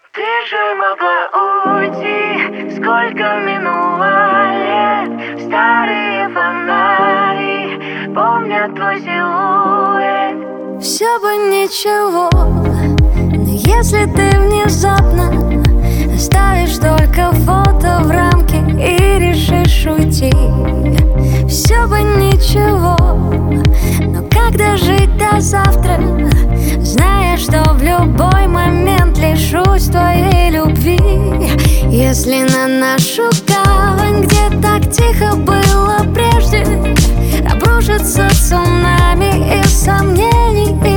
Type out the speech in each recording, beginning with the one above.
Ты же могла уйти, сколько минуло лет. Старые фонари помнят твой силуэт. Все бы ничего, но если ты внезапно оставишь только фото в рамке и решишь уйти, все бы ничего, но как дожить до завтра, зная, что в любой момент лишусь твоей любви? Если на нашу гавань, где так тихо было прежде, обрушится цунами из сомнений и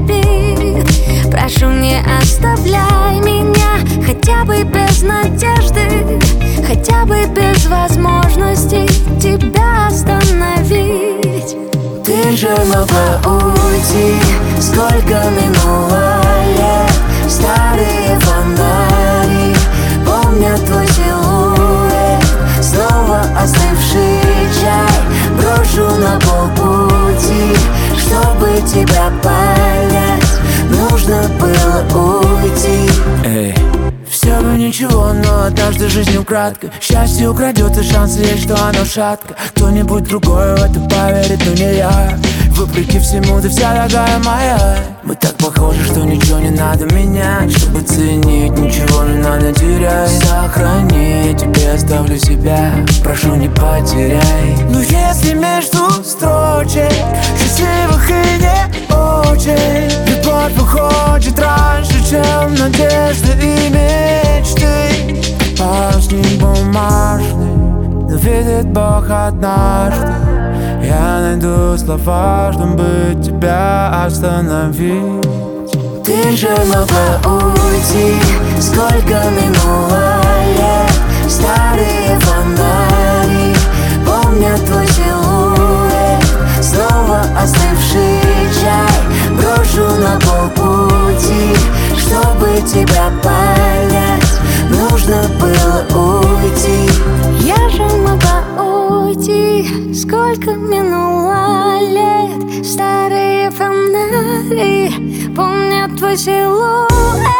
обид, прошу, не оставляй меня хотя бы без надежды, хотя бы без возможности тебя остановить. Ты же могла уйти, сколько минуло лет. Старые фонари помнят твой силуэт. Снова остывший чай брошу на полпути. Чтобы тебя понять, нужно было уйти. Все бы ничего, но однажды жизнь украдко. Счастье украдет, и шанс есть, что оно шатко. Кто-нибудь другой в это поверит, но не я. Вопреки всему, ты вся дорогая моя. Мы так похожи, что ничего не надо менять. Чтобы ценить, ничего не надо терять. Сохрани, я тебе оставлю себя, прошу, не потеряй. Но если между строчек счастливых и не очень, любовь выходит раньше, чем надежды и мечты. Парусник бумажный, но видит Бог однажды. Я найду слова, чтобы тебя остановить. Ты же могла уйти, сколько минуло лет. Старые фонари помнят твой силуэт. Снова остывший чай брошу на полпути. Чтобы тебя понять, нужно было уйти. Я же могла уйти, сколько минуло лет. Старые фонари помнят твой силуэт.